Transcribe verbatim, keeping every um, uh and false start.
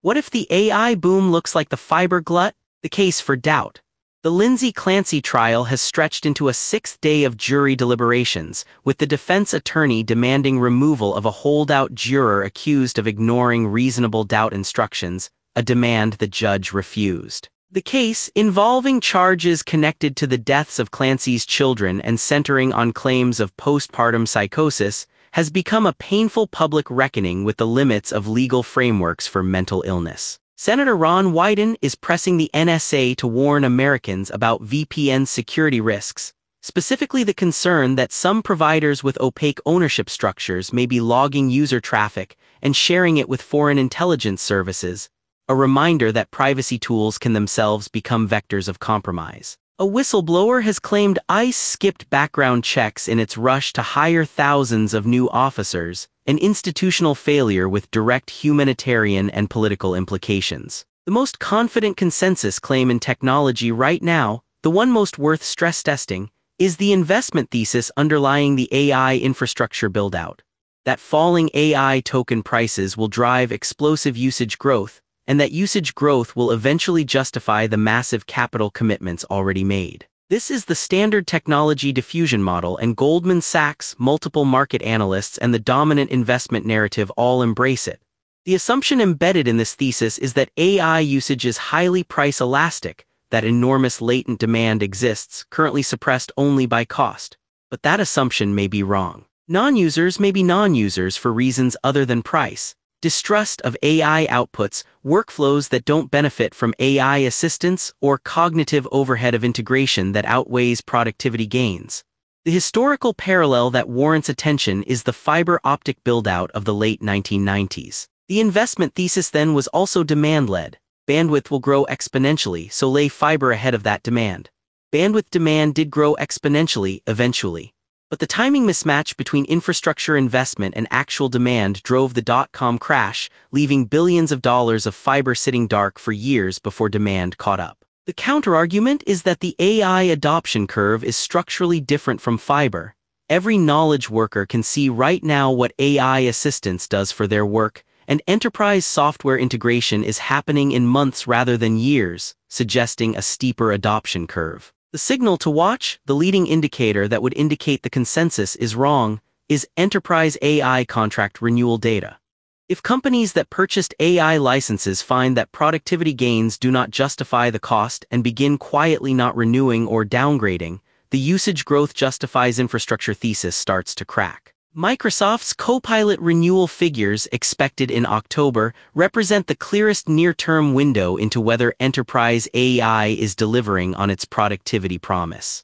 What if the A I boom looks like the fiber glut? The case for doubt. The Lindsay Clancy trial has stretched into a sixth day of jury deliberations, with the defense attorney demanding removal of a holdout juror accused of ignoring reasonable doubt instructions, a demand the judge refused. The case, involving charges connected to the deaths of Clancy's children and centering on claims of postpartum psychosis, has become a painful public reckoning with the limits of legal frameworks for mental illness. Senator Ron Wyden is pressing the N S A to warn Americans about V P N security risks, specifically the concern that some providers with opaque ownership structures may be logging user traffic and sharing it with foreign intelligence services, a reminder that privacy tools can themselves become vectors of compromise. A whistleblower has claimed ICE skipped background checks in its rush to hire thousands of new officers, an institutional failure with direct humanitarian and political implications. The most confident consensus claim in technology right now, the one most worth stress testing, is the investment thesis underlying the A I infrastructure build-out. That falling A I token prices will drive explosive usage growth, and that usage growth will eventually justify the massive capital commitments already made. This is the standard technology diffusion model, and Goldman Sachs, multiple market analysts, and the dominant investment narrative all embrace it. The assumption embedded in this thesis is that A I usage is highly price elastic, that enormous latent demand exists, currently suppressed only by cost. But that assumption may be wrong. Non-users may be non-users for reasons other than price. Distrust of A I outputs, workflows that don't benefit from A I assistance, or cognitive overhead of integration that outweighs productivity gains. The historical parallel that warrants attention is the fiber optic build-out of the late nineteen nineties. The investment thesis then was also demand-led. Bandwidth will grow exponentially, so lay fiber ahead of that demand. Bandwidth demand did grow exponentially, eventually. But the timing mismatch between infrastructure investment and actual demand drove the dot-com crash, leaving billions of dollars of fiber sitting dark for years before demand caught up. The counterargument is that the A I adoption curve is structurally different from fiber. Every knowledge worker can see right now what A I assistance does for their work, and enterprise software integration is happening in months rather than years, suggesting a steeper adoption curve. The signal to watch, the leading indicator that would indicate the consensus is wrong, is enterprise A I contract renewal data. If companies that purchased A I licenses find that productivity gains do not justify the cost and begin quietly not renewing or downgrading, the usage growth justifies infrastructure thesis starts to crack. Microsoft's Copilot renewal figures, expected in October, represent the clearest near-term window into whether enterprise A I is delivering on its productivity promise.